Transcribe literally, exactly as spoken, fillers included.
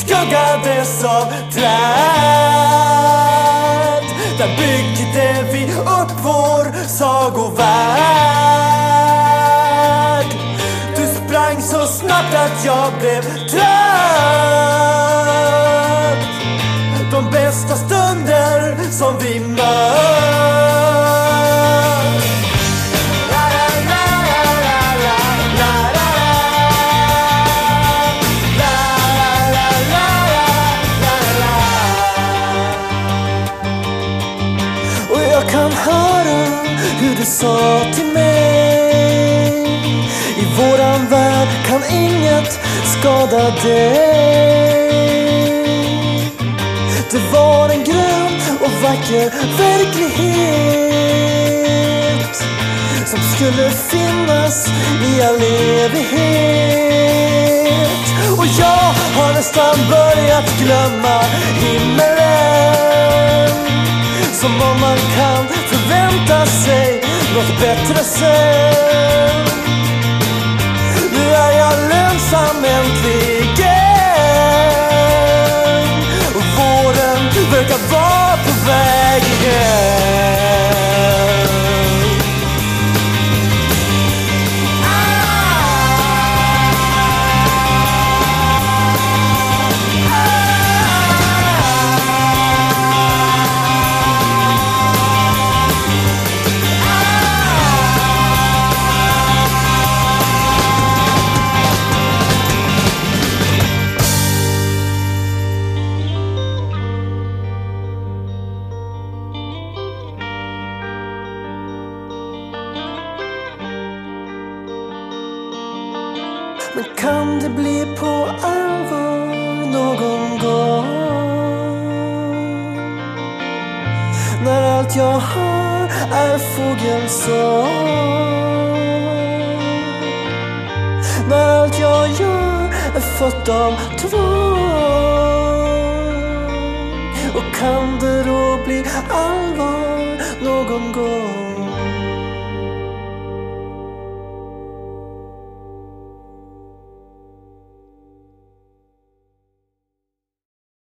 skuggades av träd. Där byggde vi upp vår sagovärld. Du sprang så snabbt att jag blev trött. De bästa stunder som vi mött. Jag kan höra hur du sa till mig: i våran värld kan inget skada dig. Det var en grön och vacker verklighet som skulle finnas i all evighet. Och jag har nästan börjat glömma himmelen, som om man kan förvänta sig något bättre sen. Nu är jag lönsam äntligen, och våren verkar vara på väg igen. Men kan det bli på allvar någon gång, när allt jag hör är fågelsång, när allt jag gör är fött av tvång? Och kan det då bli allvar någon gång?